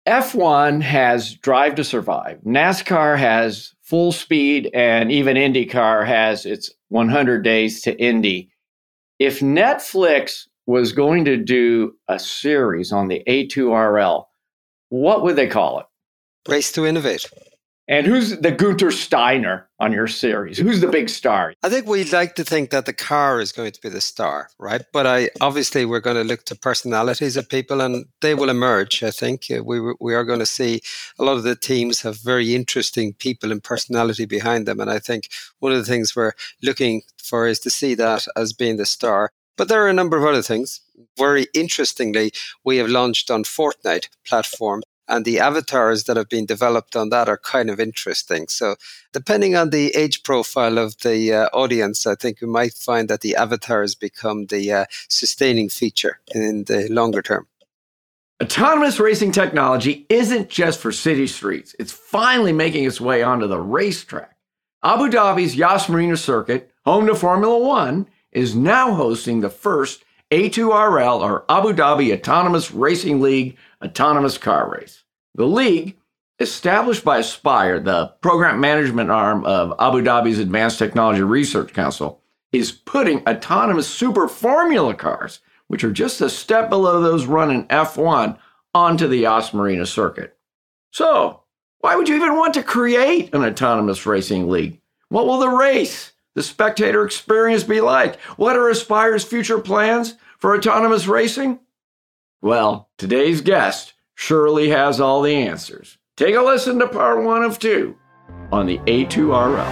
F1 has Drive to Survive. NASCAR has Full Speed, and even IndyCar has its 100 Days to Indy. If Netflix was going to do a series on the A2RL, what would they call it? Race to Innovate. And who's the Gunther Steiner on your series? Who's the big star? I think we'd like to think that the car is going to be the star, right? But obviously we're going to look to personalities of people, and they will emerge. I think we are going to see a lot of the teams have very interesting people and personality behind them. And I think one of the things we're looking for is to see that as being the star. But there are a number of other things. Very interestingly, we have launched on Fortnite platform, and the avatars that have been developed on that are kind of interesting. So depending on the age profile of the audience, I think we might find that the avatars become the sustaining feature in the longer term. Autonomous racing technology isn't just for city streets. It's finally making its way onto the racetrack. Abu Dhabi's Yas Marina circuit, home to Formula One, is now hosting the first A2RL, or Abu Dhabi Autonomous Racing League, autonomous car race. The league, established by Aspire, the program management arm of Abu Dhabi's Advanced Technology Research Council, is putting autonomous super formula cars, which are just a step below those run in F1, onto the Yas Marina circuit. So, why would you even want to create an autonomous racing league? What will the race, the spectator experience be like? What are Aspire's future plans for autonomous racing? Well, today's guest surely has all the answers. Take a listen to part 1 of 2 on the A2RL.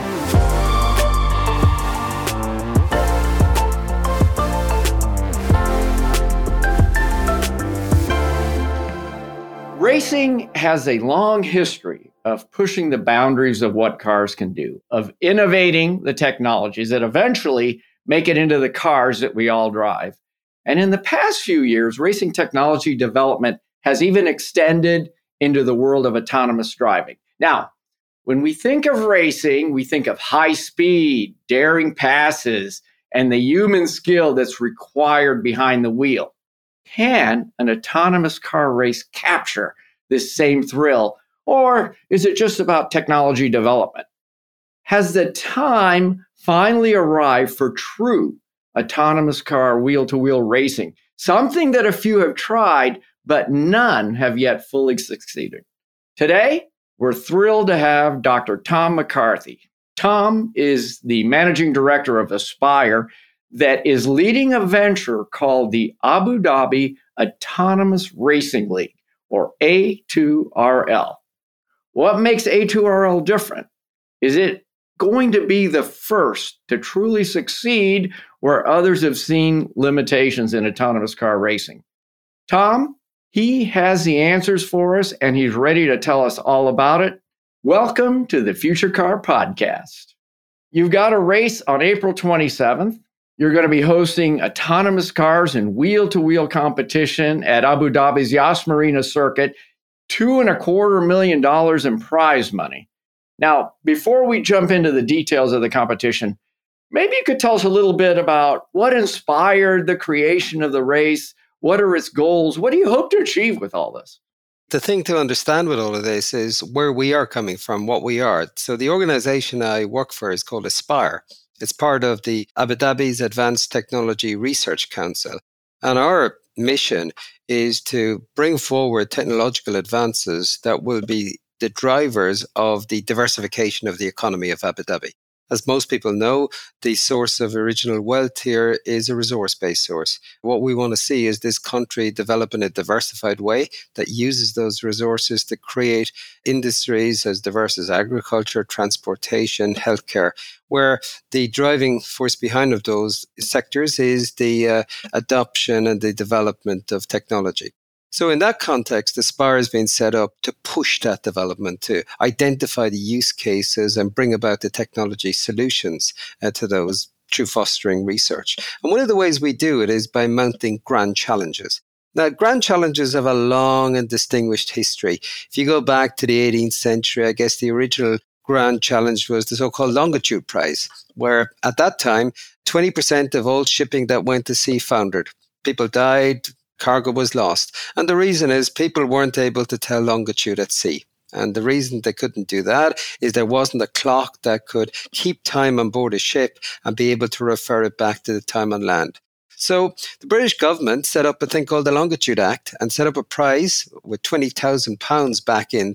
Racing has a long history of pushing the boundaries of what cars can do, of innovating the technologies that eventually make it into the cars that we all drive. And in the past few years, racing technology development has even extended into the world of autonomous driving. Now, when we think of racing, we think of high speed, daring passes, and the human skill that's required behind the wheel. Can an autonomous car race capture this same thrill, or is it just about technology development? Has the time finally arrived for true autonomous car wheel-to-wheel racing? Something that a few have tried, but none have yet fully succeeded. Today, we're thrilled to have Dr. Tom McCarthy. Tom is the managing director of Aspire that is leading a venture called the Abu Dhabi Autonomous Racing League, or A2RL. What makes A2RL different? Is it going to be the first to truly succeed where others have seen limitations in autonomous car racing? Tom, he has the answers for us, and he's ready to tell us all about it. Welcome to the Future Car Podcast. You've got a race on April 27th. You're going to be hosting autonomous cars and wheel-to-wheel competition at Abu Dhabi's Yas Marina circuit, $2.25 million in prize money. Now, before we jump into the details of the competition, maybe you could tell us a little bit about what inspired the creation of the race. What are its goals? What do you hope to achieve with all this? The thing to understand with all of this is where we are coming from, what we are. So the organization I work for is called Aspire. It's part of the Abu Dhabi's Advanced Technology Research Council. And our mission is to bring forward technological advances that will be the drivers of the diversification of the economy of Abu Dhabi. As most people know, the source of original wealth here is a resource-based source. What we want to see is this country develop in a diversified way that uses those resources to create industries as diverse as agriculture, transportation, healthcare, where the driving force behind of those sectors is the adoption and the development of technology. So in that context, Aspire has been set up to push that development, to identify the use cases and bring about the technology solutions to those through fostering research. And one of the ways we do it is by mounting grand challenges. Now, grand challenges have a long and distinguished history. If you go back to the 18th century, I guess the original grand challenge was the so-called Longitude Prize, where at that time, 20% of all shipping that went to sea foundered. People died, cargo was lost. And the reason is people weren't able to tell longitude at sea. And the reason they couldn't do that is there wasn't a clock that could keep time on board a ship and be able to refer it back to the time on land. So the British government set up a thing called the Longitude Act and set up a prize with £20,000 back in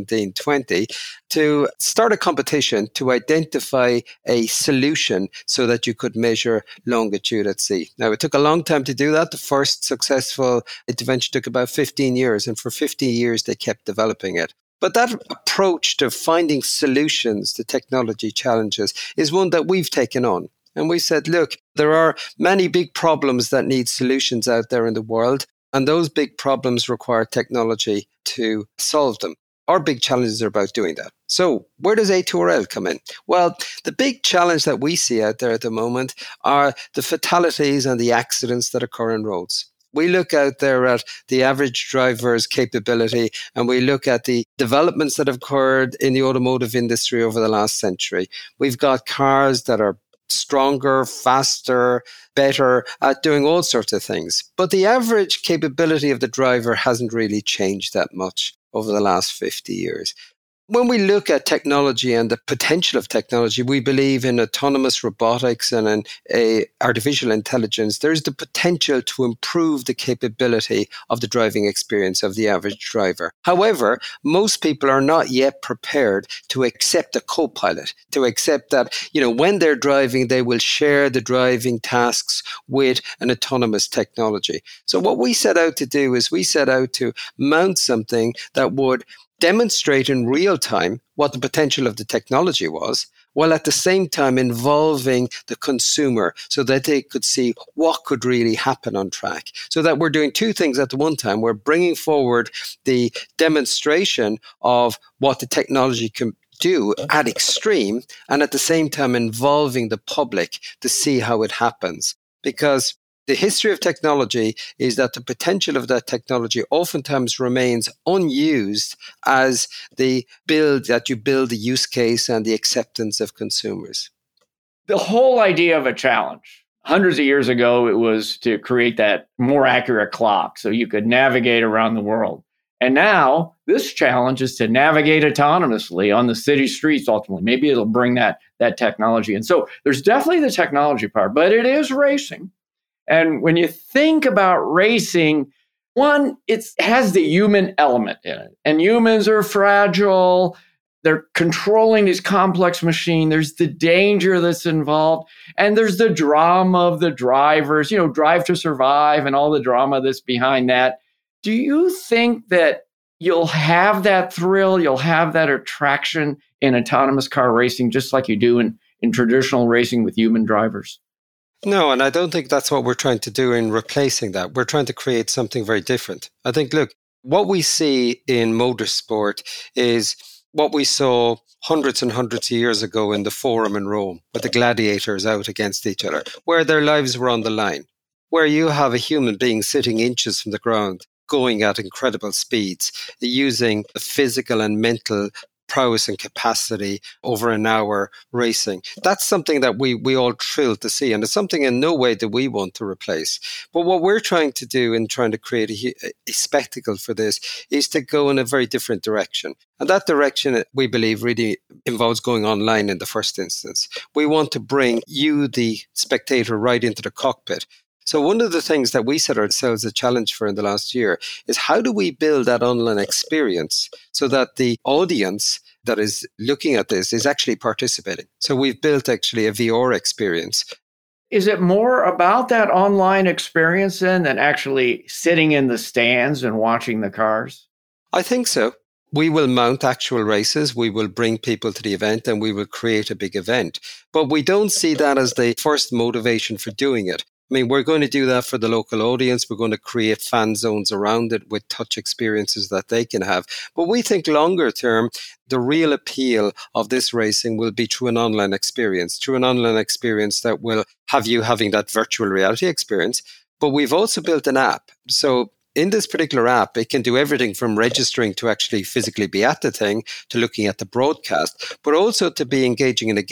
1720 to start a competition to identify a solution so that you could measure longitude at sea. Now, it took a long time to do that. The first successful intervention took about 15 years, and for 50 years they kept developing it. But that approach to finding solutions to technology challenges is one that we've taken on. And we said, look, there are many big problems that need solutions out there in the world, and those big problems require technology to solve them. Our big challenges are about doing that. So where does A2RL come in? Well, the big challenge that we see out there at the moment are the fatalities and the accidents that occur on roads. We look out there at the average driver's capability, and we look at the developments that have occurred in the automotive industry over the last century. We've got cars that are stronger, faster, better at doing all sorts of things. But the average capability of the driver hasn't really changed that much over the last 50 years. When we look at technology and the potential of technology, we believe in autonomous robotics and in artificial intelligence. There's the potential to improve the capability of the driving experience of the average driver. However, most people are not yet prepared to accept a co-pilot, to accept that, when they're driving, they will share the driving tasks with an autonomous technology. So what we set out to do is we set out to mount something that would demonstrate in real time what the potential of the technology was, while at the same time involving the consumer so that they could see what could really happen on track. So that we're doing two things at the one time. We're bringing forward the demonstration of what the technology can do at extreme, and at the same time involving the public to see how it happens. Because the history of technology is that the potential of that technology oftentimes remains unused as you build the use case and the acceptance of consumers. The whole idea of a challenge. Hundreds of years ago, it was to create that more accurate clock so you could navigate around the world. And now this challenge is to navigate autonomously on the city streets ultimately. Maybe it'll bring that technology. And so there's definitely the technology part, but it is racing. And when you think about racing, one, it has the human element in it. And humans are fragile. They're controlling these complex machines. There's the danger that's involved. And there's the drama of the drivers, Drive to Survive and all the drama that's behind that. Do you think that you'll have that thrill, you'll have that attraction in autonomous car racing, just like you do in traditional racing with human drivers? No, and I don't think that's what we're trying to do in replacing that. We're trying to create something very different. I think, look, what we see in motorsport is what we saw hundreds and hundreds of years ago in the Forum in Rome, with the gladiators out against each other, where their lives were on the line, where you have a human being sitting inches from the ground, going at incredible speeds, using the physical and mental prowess and capacity over an hour racing. That's something that we all thrilled to see, and it's something in no way that we want to replace. But what we're trying to do in trying to create a spectacle for this is to go in a very different direction. And that direction, we believe, really involves going online in the first instance. We want to bring you, the spectator, right into the cockpit. So one of the things that we set ourselves a challenge for in the last year is how do we build that online experience so that the audience that is looking at this is actually participating. So we've built actually a VR experience. Is it more about that online experience then than actually sitting in the stands and watching the cars? I think so. We will mount actual races, we will bring people to the event, and we will create a big event. But we don't see that as the first motivation for doing it. I mean, we're going to do that for the local audience. We're going to create fan zones around it with touch experiences that they can have. But we think longer term, the real appeal of this racing will be through an online experience that will have you having that virtual reality experience. But we've also built an app. So in this particular app, it can do everything from registering to actually physically be at the thing, to looking at the broadcast, but also to be engaging in a game.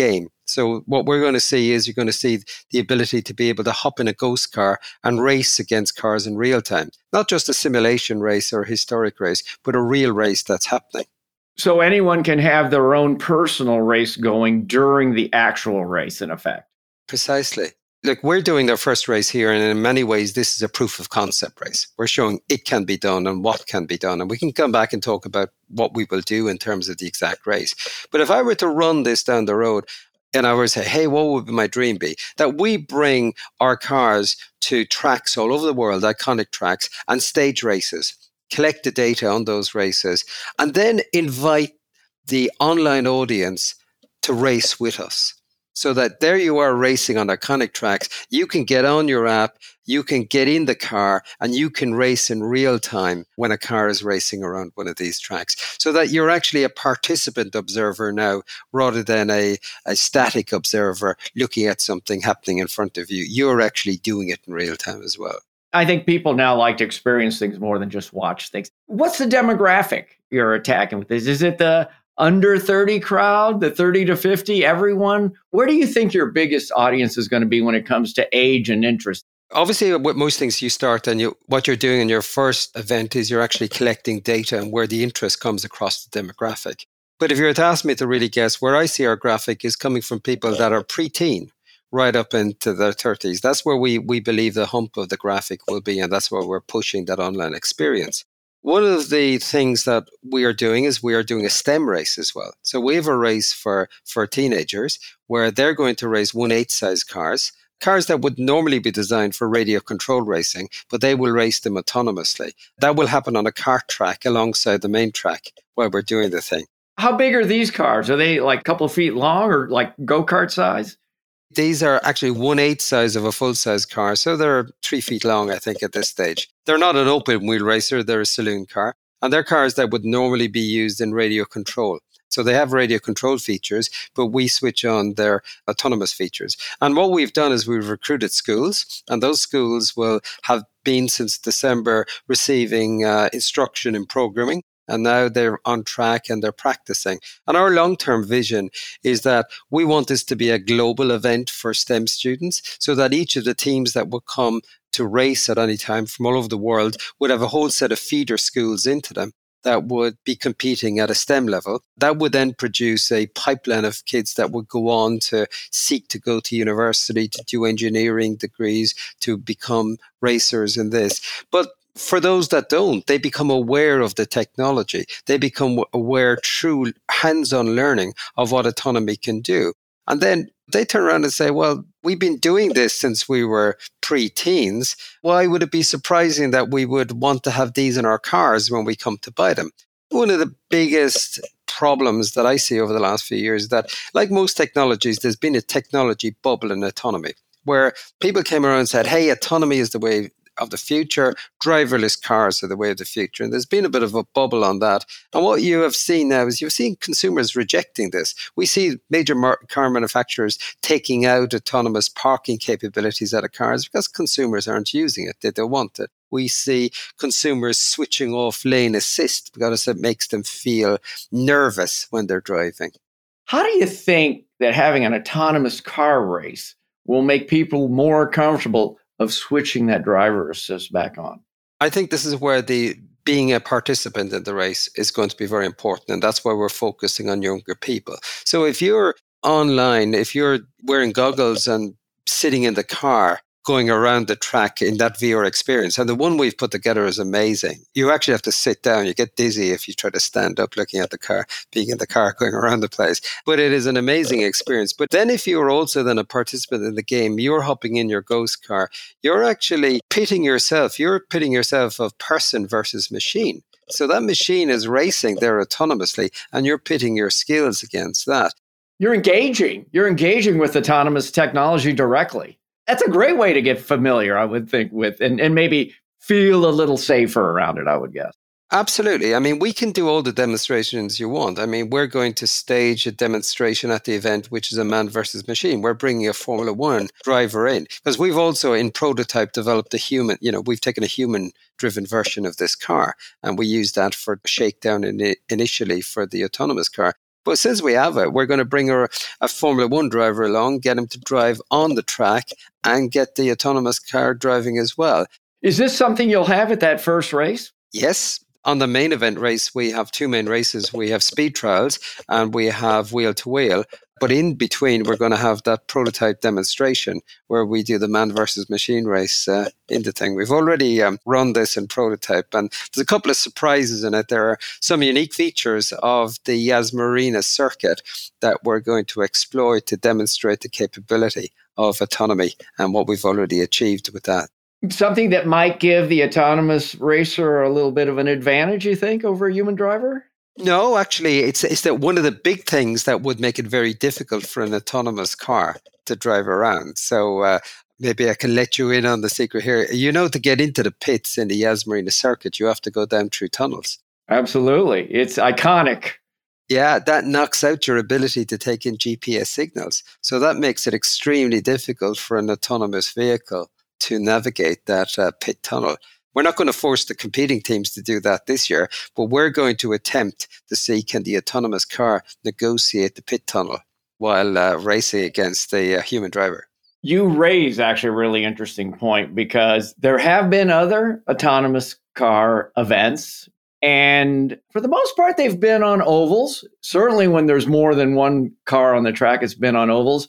So what we're going to see is you're going to see the ability to be able to hop in a ghost car and race against cars in real time. Not just a simulation race or a historic race, but a real race that's happening. So anyone can have their own personal race going during the actual race, in effect. Precisely. Look, we're doing our first race here, and in many ways, this is a proof of concept race. We're showing it can be done and what can be done. And we can come back and talk about what we will do in terms of the exact race. But if I were to run this down the road, and I were to say, hey, what would my dream be? That we bring our cars to tracks all over the world, iconic tracks, and stage races, collect the data on those races, and then invite the online audience to race with us. So that there you are racing on iconic tracks. You can get on your app, you can get in the car, and you can race in real time when a car is racing around one of these tracks. So that you're actually a participant observer now, rather than a static observer looking at something happening in front of you. You're actually doing it in real time as well. I think people now like to experience things more than just watch things. What's the demographic you're attacking with this? Is it the under 30 crowd, the 30 to 50, everyone? Where do you think your biggest audience is going to be when it comes to age and interest? Obviously, with most things you start and what you're doing in your first event is you're actually collecting data and where the interest comes across the demographic. But if you were to ask me to really guess, where I see our graphic is coming from people that are pre-teen right up into their 30s. That's where we believe the hump of the graphic will be, and that's where we're pushing that online experience. One of the things that we are doing is we are doing a STEM race as well. So we have a race for teenagers where they're going to race 1/8 size cars that would normally be designed for radio control racing, but they will race them autonomously. That will happen on a kart track alongside the main track while we're doing the thing. How big are these cars? Are they like a couple of feet long or like go-kart size? These are actually 1/8 size of a full-size car, so they're 3 feet long, I think, at this stage. They're not an open-wheel racer, they're a saloon car, and they're cars that would normally be used in radio control. So they have radio control features, but we switch on their autonomous features. And what we've done is we've recruited schools, and those schools will have been since December receiving instruction in programming. And now they're on track and they're practicing. And our long-term vision is that we want this to be a global event for STEM students so that each of the teams that will come to race at any time from all over the world would have a whole set of feeder schools into them that would be competing at a STEM level. That would then produce a pipeline of kids that would go on to seek to go to university, to do engineering degrees, to become racers in this. But for those that don't, they become aware of the technology. They become aware through hands-on learning of what autonomy can do. And then they turn around and say, well, we've been doing this since we were pre-teens. Why would it be surprising that we would want to have these in our cars when we come to buy them? One of the biggest problems that I see over the last few years is that, like most technologies, there's been a technology bubble in autonomy where people came around and said, hey, autonomy is the way of the future, driverless cars are the way of the future. And there's been a bit of a bubble on that. And what you have seen now is you've seen consumers rejecting this. We see major car manufacturers taking out autonomous parking capabilities out of cars because consumers aren't using it. They don't want it. We see consumers switching off lane assist because it makes them feel nervous when they're driving. How do you think that having an autonomous car race will make people more comfortable of switching that driver assist back on? I think this is where being a participant in the race is going to be very important. And that's why we're focusing on younger people. So if you're online, if you're wearing goggles and sitting in the car, going around the track in that VR experience, and the one we've put together is amazing. You actually have to sit down. You get dizzy if you try to stand up looking at the car, being in the car, going around the place. But it is an amazing experience. But then if you're also then a participant in the game, you're hopping in your ghost car, you're actually pitting yourself. You're pitting yourself of person versus machine. So that machine is racing there autonomously, and you're pitting your skills against that. You're engaging with autonomous technology directly. That's a great way to get familiar, I would think, with and maybe feel a little safer around it, I would guess. Absolutely. I mean, we can do all the demonstrations you want. I mean, we're going to stage a demonstration at the event, which is a man versus machine. We're bringing a Formula One driver in because we've also in prototype developed we've taken a human-driven version of this car and we used that for shakedown initially for the autonomous car. But since we have it, we're going to bring a Formula One driver along, get him to drive on the track and get the autonomous car driving as well. Is this something you'll have at that first race? Yes. On the main event race, we have two main races. We have speed trials and we have wheel to wheel. But in between, we're going to have that prototype demonstration where we do the man versus machine race in the thing. We've already run this in prototype, and there's a couple of surprises in it. There are some unique features of the Yas Marina circuit that we're going to exploit to demonstrate the capability of autonomy and what we've already achieved with that. Something that might give the autonomous racer a little bit of an advantage, you think, over a human driver? No, actually, it's that one of the big things that would make it very difficult for an autonomous car to drive around. So maybe I can let you in on the secret here. You know, to get into the pits in the Yas Marina circuit, you have to go down through tunnels. Absolutely. It's iconic. Yeah, that knocks out your ability to take in GPS signals. So that makes it extremely difficult for an autonomous vehicle to navigate that pit tunnel. We're not going to force the competing teams to do that this year, but we're going to attempt to see can the autonomous car negotiate the pit tunnel while racing against the human driver. You raise actually a really interesting point because there have been other autonomous car events, and for the most part, they've been on ovals. Certainly when there's more than one car on the track, it's been on ovals.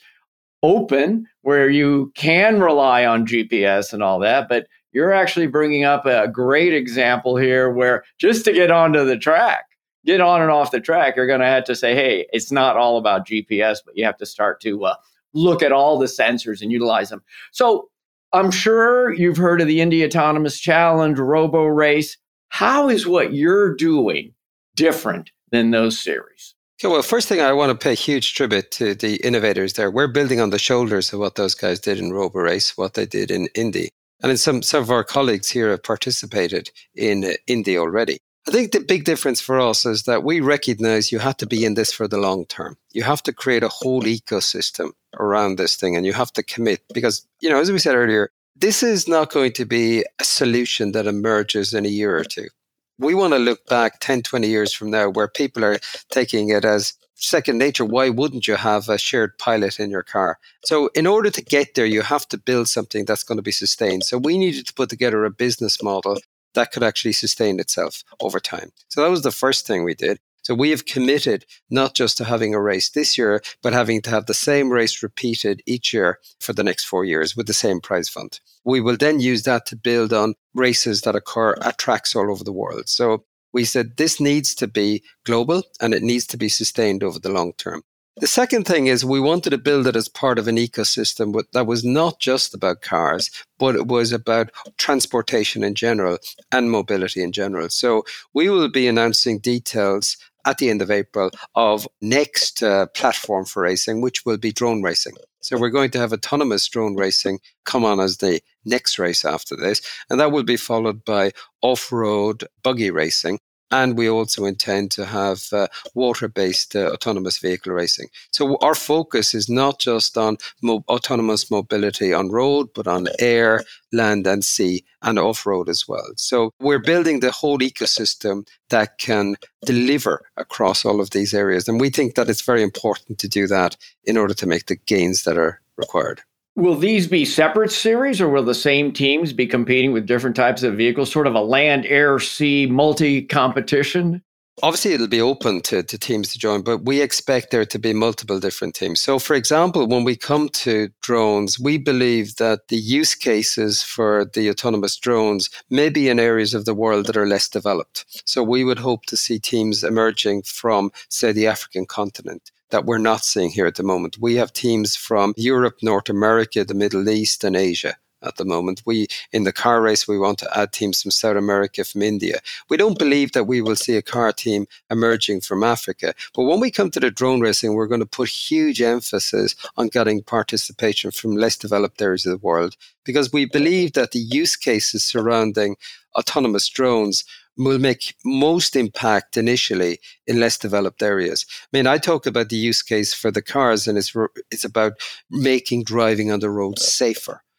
Open, where you can rely on GPS and all that, but you're actually bringing up a great example here where just to get onto the track, get on and off the track, you're going to have to say, hey, it's not all about GPS, but you have to start to look at all the sensors and utilize them. So I'm sure you've heard of the Indy Autonomous Challenge, Robo Race. How is what you're doing different than those series? Okay, well, first thing, I want to pay huge tribute to the innovators there. We're building on the shoulders of what those guys did in Robo Race, what they did in Indy. And then some of our colleagues here have participated in Indy already. I think the big difference for us is that we recognize you have to be in this for the long term. You have to create a whole ecosystem around this thing, and you have to commit because, as we said earlier, this is not going to be a solution that emerges in a year or two. We want to look back 10, 20 years from now where people are taking it as second nature. Why wouldn't you have a shared pilot in your car? So in order to get there, you have to build something that's going to be sustained. So we needed to put together a business model that could actually sustain itself over time. So that was the first thing we did. So we have committed not just to having a race this year, but having to have the same race repeated each year for the next 4 years with the same prize fund. We will then use that to build on races that occur at tracks all over the world. So we said this needs to be global and it needs to be sustained over the long term. The second thing is we wanted to build it as part of an ecosystem that was not just about cars, but it was about transportation in general and mobility in general. So we will be announcing details at the end of April of next platform for racing, which will be drone racing. So we're going to have autonomous drone racing come on as the next race after this, and that will be followed by off-road buggy racing. And we also intend to have water-based autonomous vehicle racing. So our focus is not just on autonomous mobility on road, but on air, land and sea, and off-road as well. So we're building the whole ecosystem that can deliver across all of these areas. And we think that it's very important to do that in order to make the gains that are required. Will these be separate series or will the same teams be competing with different types of vehicles, sort of a land, air, sea, multi-competition? Obviously, it'll be open to teams to join, but we expect there to be multiple different teams. So, for example, when we come to drones, we believe that the use cases for the autonomous drones may be in areas of the world that are less developed. So we would hope to see teams emerging from, say, the African continent that we're not seeing here at the moment. We have teams from Europe, North America, the Middle East, and Asia at the moment. In the car race, we want to add teams from South America, from India. We don't believe that we will see a car team emerging from Africa. But when we come to the drone racing, we're going to put huge emphasis on getting participation from less developed areas of the world, because we believe that the use cases surrounding autonomous drones will make most impact initially in less developed areas. I mean, I talk about the use case for the cars, and it's about making driving on the road safer.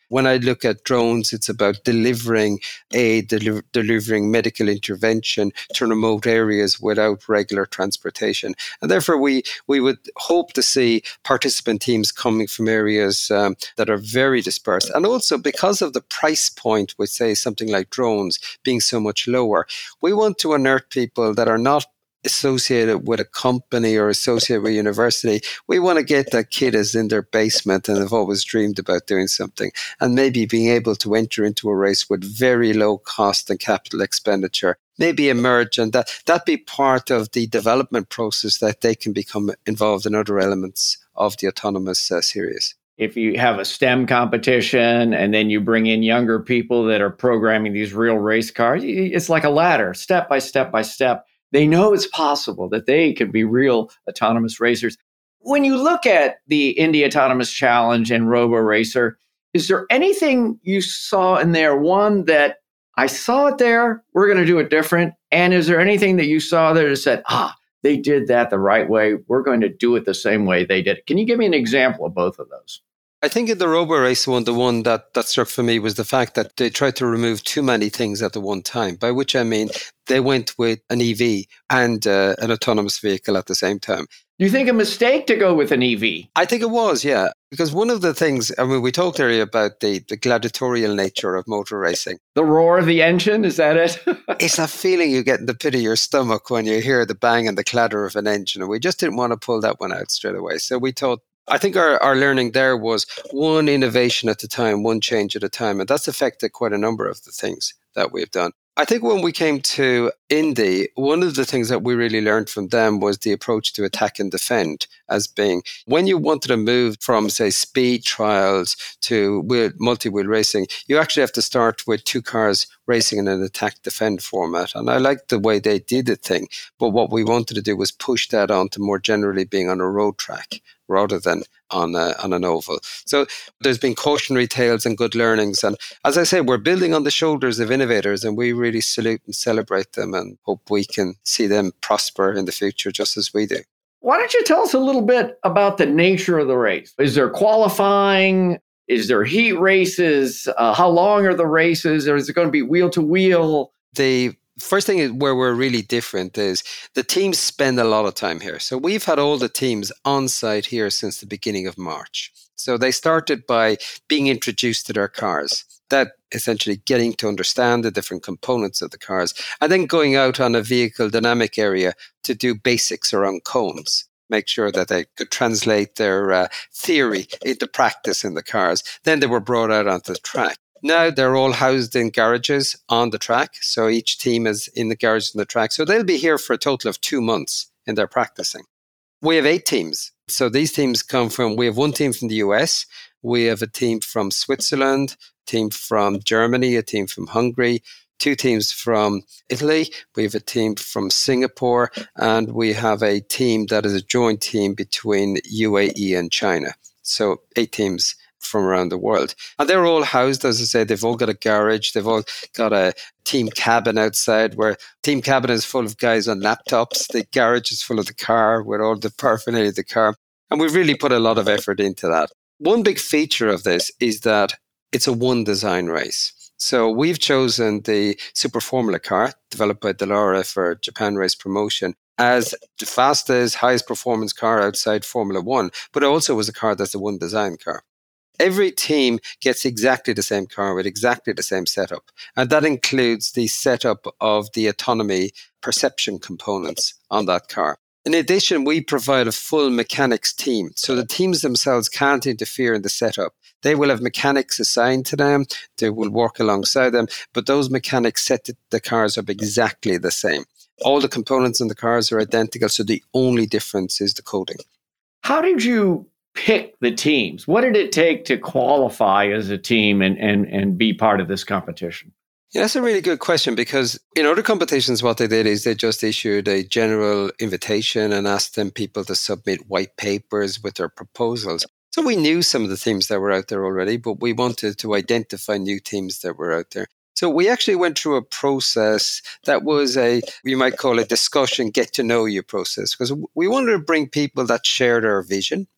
When I look at drones, it's about delivering aid, delivering medical intervention to remote areas without regular transportation. And therefore, we would hope to see participant teams coming from areas that are very dispersed. And also because of the price point, with say something like drones being so much lower, we want to unearth people that are not associated with a company or associated with a university. We want to get that kid is in their basement and have always dreamed about doing something, and maybe being able to enter into a race with very low cost and capital expenditure, maybe emerge, and that be part of the development process, that they can become involved in other elements of the autonomous series. If you have a STEM competition and then you bring in younger people that are programming these real race cars, it's like a ladder, step by step by step. They know it's possible that they could be real autonomous racers. When you look at the Indy Autonomous Challenge and RoboRacer, is there anything you saw in there? One that I saw it there, we're going to do it different. And is there anything that you saw there that said, they did that the right way, we're going to do it the same way they did it? Can you give me an example of both of those? I think in the RoboRacer one, the one that struck for me was the fact that they tried to remove too many things at the one time, by which I mean they went with an EV and an autonomous vehicle at the same time. Do you think a mistake to go with an EV? I think it was, yeah. Because one of the things, I mean, we talked earlier about the gladiatorial nature of motor racing. The roar of the engine, is that it? It's that feeling you get in the pit of your stomach when you hear the bang and the clatter of an engine. And we just didn't want to pull that one out straight away. So we thought, I think our learning there was one innovation at a time, one change at a time. And that's affected quite a number of the things that we've done. I think when we came to Indy, one of the things that we really learned from them was the approach to attack and defend, as being when you wanted to move from, say, speed trials to multi-wheel racing, you actually have to start with two cars racing in an attack-defend format. And I liked the way they did the thing. But what we wanted to do was push that on to more generally being on a road track rather than on an oval. So there's been cautionary tales and good learnings. And as I say, we're building on the shoulders of innovators, and we really salute and celebrate them and hope we can see them prosper in the future just as we do. Why don't you tell us a little bit about the nature of the race? Is there qualifying? Is there heat races? How long are the races? Or is it going to be wheel to wheel? The first thing is where we're really different is the teams spend a lot of time here. So we've had all the teams on site here since the beginning of March. So they started by being introduced to their cars, that essentially getting to understand the different components of the cars, and then going out on a vehicle dynamic area to do basics around cones, make sure that they could translate their theory into practice in the cars. Then they were brought out onto the track. Now they're all housed in garages on the track. So each team is in the garage on the track. So they'll be here for a total of 2 months in their practicing. We have 8 teams. So these teams we have one team from the US, we have a team from Switzerland, a team from Germany, a team from Hungary, 2 teams from Italy, we have a team from Singapore, and we have a team that is a joint team between UAE and China. So 8 teams from around the world. And they're all housed, as I say, they've all got a garage, they've all got a team cabin outside, where team cabin is full of guys on laptops, the garage is full of the car with all the paraphernalia of the car. And we've really put a lot of effort into that. One big feature of this is that it's a one design race. So we've chosen the Super Formula car, developed by Dallara for Japan Race Promotion, as the fastest, highest performance car outside Formula One, but it also was a car that's a one design car. Every team gets exactly the same car with exactly the same setup. And that includes the setup of the autonomy perception components on that car. In addition, we provide a full mechanics team. So the teams themselves can't interfere in the setup. They will have mechanics assigned to them. They will work alongside them. But those mechanics set the cars up exactly the same. All the components in the cars are identical. So the only difference is the coding. How did you pick the teams? What did it take to qualify as a team and be part of this competition? Yeah, that's a really good question, because in other competitions, what they did is they just issued a general invitation and asked people to submit white papers with their proposals. So we knew some of the teams that were out there already, but we wanted to identify new teams that were out there. So we actually went through a process that was you might call it discussion, get to know you process, because we wanted to bring people that shared our vision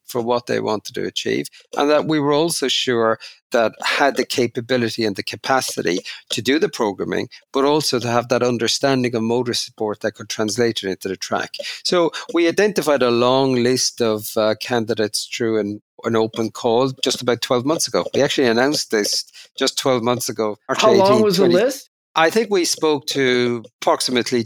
for what they wanted to achieve, and that we were also sure that had the capability and the capacity to do the programming, but also to have that understanding of motorsport that could translate it into the track. So we identified a long list of candidates through an open call just about 12 months ago. We actually announced this just 12 months ago. How long was the list? I think we spoke to approximately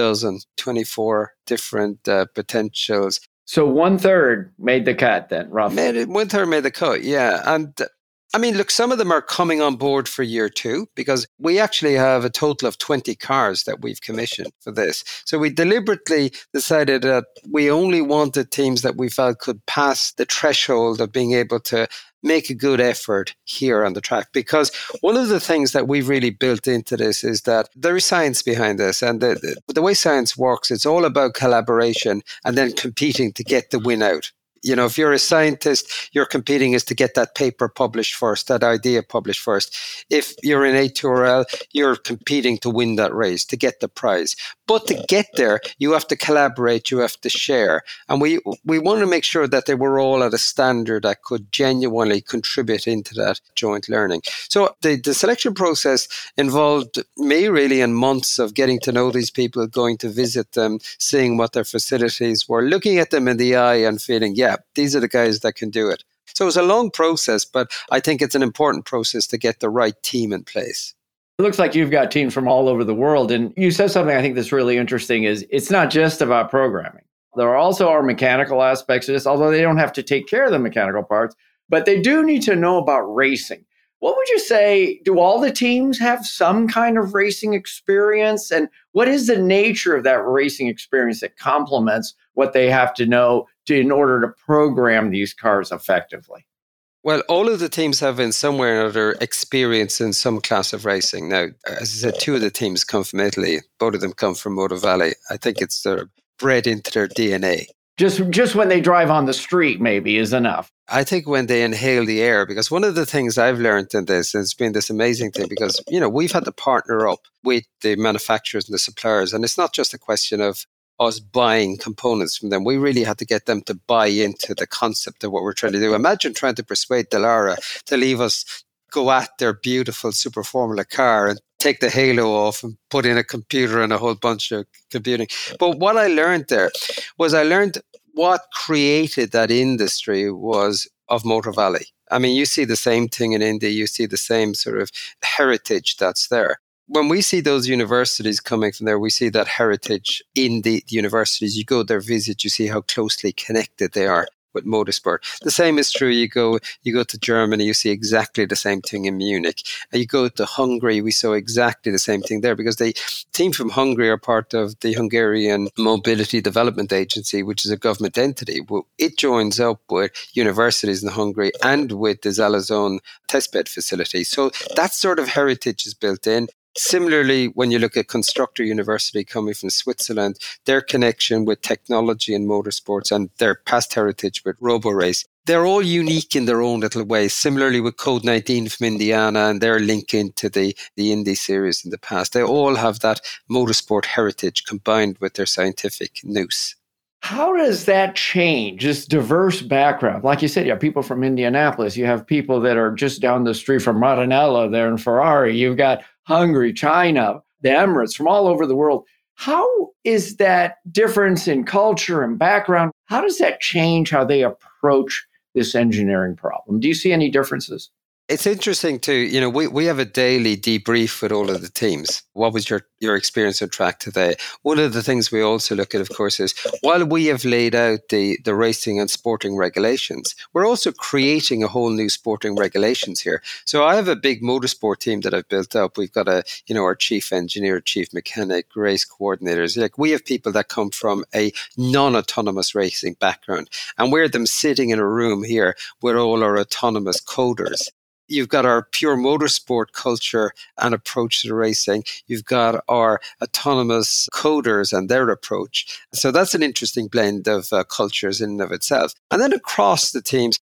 24 different potentials. So 1/3 made the cut then, roughly. 1/3 made the cut, yeah. And I mean, look, some of them are coming on board for year 2 because we actually have a total of 20 cars that we've commissioned for this. So we deliberately decided that we only wanted teams that we felt could pass the threshold of being able to make a good effort here on the track. Because one of the things that we've really built into this is that there is science behind this. And the way science works, it's all about collaboration and then competing to get the win out. You know, if you're a scientist, your competing is to get that paper published first, that idea published first. If you're in A2RL, you're competing to win that race, to get the prize. But to get there, you have to collaborate, you have to share. And we want to make sure that they were all at a standard that could genuinely contribute into that joint learning. So the selection process involved me really in months of getting to know these people, going to visit them, seeing what their facilities were, looking at them in the eye and feeling, yeah, these are the guys that can do it. So it was a long process, but I think it's an important process to get the right team in place. It looks like you've got teams from all over the world. And you said something I think that's really interesting is it's not just about programming. There also are mechanical aspects of this, although they don't have to take care of the mechanical parts, but they do need to know about racing. What would you say, do all the teams have some kind of racing experience? And what is the nature of that racing experience that complements what they have to know in order to program these cars effectively? Well, all of the teams have in some way or another experience in some class of racing. Now, as I said, 2 of the teams come from Italy. Both of them come from Motor Valley. I think it's sort of bred into their DNA. Just when they drive on the street maybe is enough. I think when they inhale the air, because one of the things I've learned in this, and it's been this amazing thing, because, you know, we've had to partner up with the manufacturers and the suppliers, and it's not just a question of us buying components from them. We really had to get them to buy into the concept of what we're trying to do. Imagine trying to persuade Dallara to leave us go at their beautiful Super Formula car and take the halo off and put in a computer and a whole bunch of computing. But what I learned there was what created that industry was of Motor Valley. I mean, you see the same thing in India. You see the same sort of heritage that's there. When we see those universities coming from there, we see that heritage in the universities. You go there, visit, you see how closely connected they are with motorsport. The same is true. You go to Germany, you see exactly the same thing in Munich. And you go to Hungary, we saw exactly the same thing there, because the team from Hungary are part of the Hungarian Mobility Development Agency, which is a government entity. It joins up with universities in Hungary and with the Zalazon testbed facility. So that sort of heritage is built in. Similarly, when you look at Constructor University coming from Switzerland, their connection with technology and motorsports and their past heritage with RoboRace, they're all unique in their own little ways. Similarly with Code 19 from Indiana and their link into the Indy series in the past. They all have that motorsport heritage combined with their scientific nous. How does that change this diverse background? Like you said, you have people from Indianapolis. You have people that are just down the street from Maranello there in Ferrari. You've got Hungary, China, the Emirates, from all over the world. How is that difference in culture and background? How does that change how they approach this engineering problem? Do you see any differences? It's interesting too, we have a daily debrief with all of the teams. What was your experience on track today? One of the things we also look at, of course, is while we have laid out the racing and sporting regulations, we're also creating a whole new sporting regulations here. So I have a big motorsport team that I've built up. We've got our chief engineer, chief mechanic, race coordinators. Like, we have people that come from a non-autonomous racing background, and we're them sitting in a room here with all our autonomous coders. You've got our pure motorsport culture and approach to the racing. You've got our autonomous coders and their approach. So that's an interesting blend of cultures in and of itself. And then across the teams,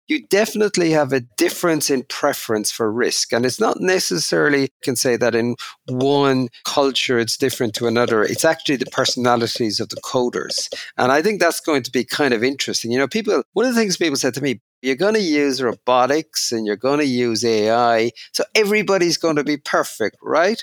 you definitely have a difference in preference for risk. And it's not necessarily, you can say that in one culture it's different to another. It's actually the personalities of the coders. And I think that's going to be kind of interesting. One of the things people said to me, you're going to use robotics and you're going to use AI, so everybody's going to be perfect, right?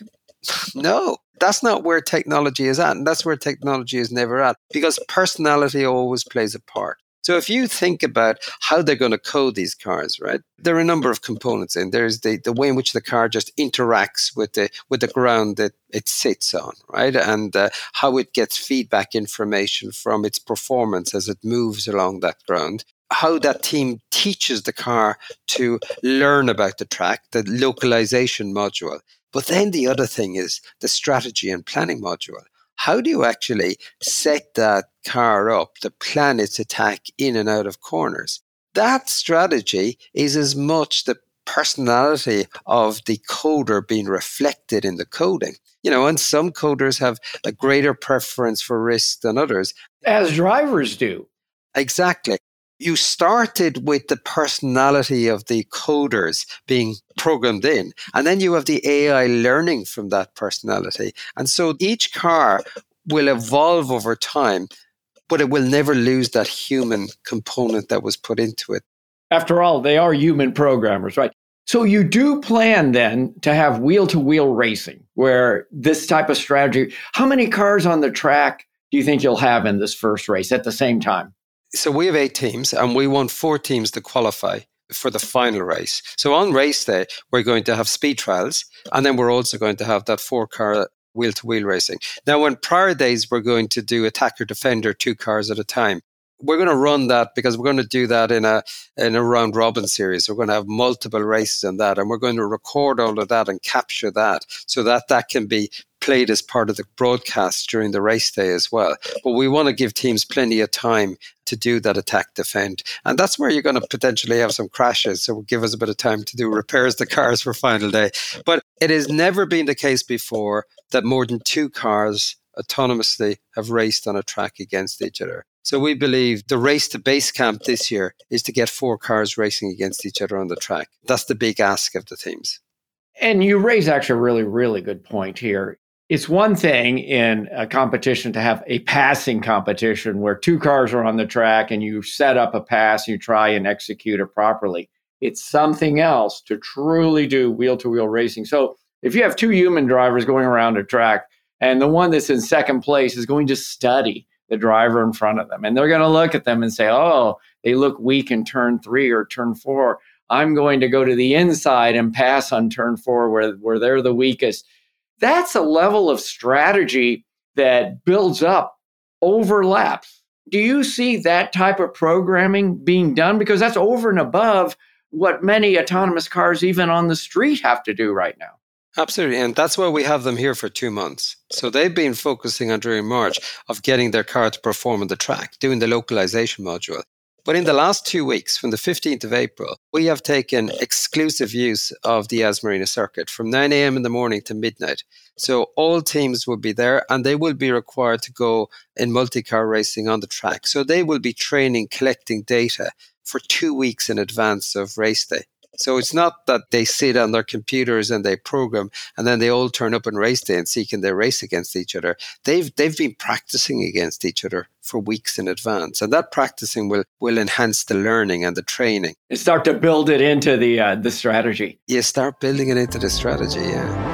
No, that's not where technology is at. And that's where technology is never at, because personality always plays a part. So if you think about how they're going to code these cars, right, there are a number of components in. There's the way in which the car just interacts with the ground that it sits on, right, and how it gets feedback information from its performance as it moves along that ground. How that team teaches the car to learn about the track, the localization module. But then the other thing is the strategy and planning module. How do you actually set that car up to plan its attack in and out of corners? That strategy is as much the personality of the coder being reflected in the coding. And some coders have a greater preference for risk than others. As drivers do. Exactly. You started with the personality of the coders being programmed in, and then you have the AI learning from that personality. And so each car will evolve over time, but it will never lose that human component that was put into it. After all, they are human programmers, right? So you do plan then to have wheel-to-wheel racing, where this type of strategy, how many cars on the track do you think you'll have in this first race at the same time? So we have 8 teams, and we want 4 teams to qualify for the final race. So on race day, we're going to have speed trials, and then we're also going to have that 4-car wheel-to-wheel racing. Now, on prior days, we're going to do attacker-defender, 2 cars at a time. We're going to run that because we're going to do that in a round-robin series. We're going to have multiple races in that, and we're going to record all of that and capture that so that can be played as part of the broadcast during the race day as well. But we want to give teams plenty of time to do that attack defend. And that's where you're going to potentially have some crashes. So it'll give us a bit of time to do repairs to cars for final day. But it has never been the case before that more than 2 cars autonomously have raced on a track against each other. So we believe the race to base camp this year is to get 4 cars racing against each other on the track. That's the big ask of the teams. And you raise actually a really, really good point here. It's one thing in a competition to have a passing competition where 2 cars are on the track and you set up a pass and you try and execute it properly. It's something else to truly do wheel-to-wheel racing. So if you have 2 human drivers going around a track and the one that's in second place is going to study the driver in front of them, and they're going to look at them and say, oh, they look weak in turn 3 or turn 4. I'm going to go to the inside and pass on turn 4 where they're the weakest. That's a level of strategy that builds up, overlaps. Do you see that type of programming being done? Because that's over and above what many autonomous cars, even on the street, have to do right now. Absolutely. And that's why we have them here for 2 months. So they've been focusing on during March of getting their car to perform on the track, doing the localization module. But in the last 2 weeks, from the 15th of April, we have taken exclusive use of the Yas Marina circuit from 9 a.m. in the morning to midnight. So all teams will be there and they will be required to go in multi-car racing on the track. So they will be training, collecting data for 2 weeks in advance of race day. So it's not that they sit on their computers and they program and then they all turn up on race day and see can they race against each other. They've been practicing against each other for weeks in advance. And that practicing will enhance the learning and the training. And start to build it into the strategy. You start building it into the strategy, yeah.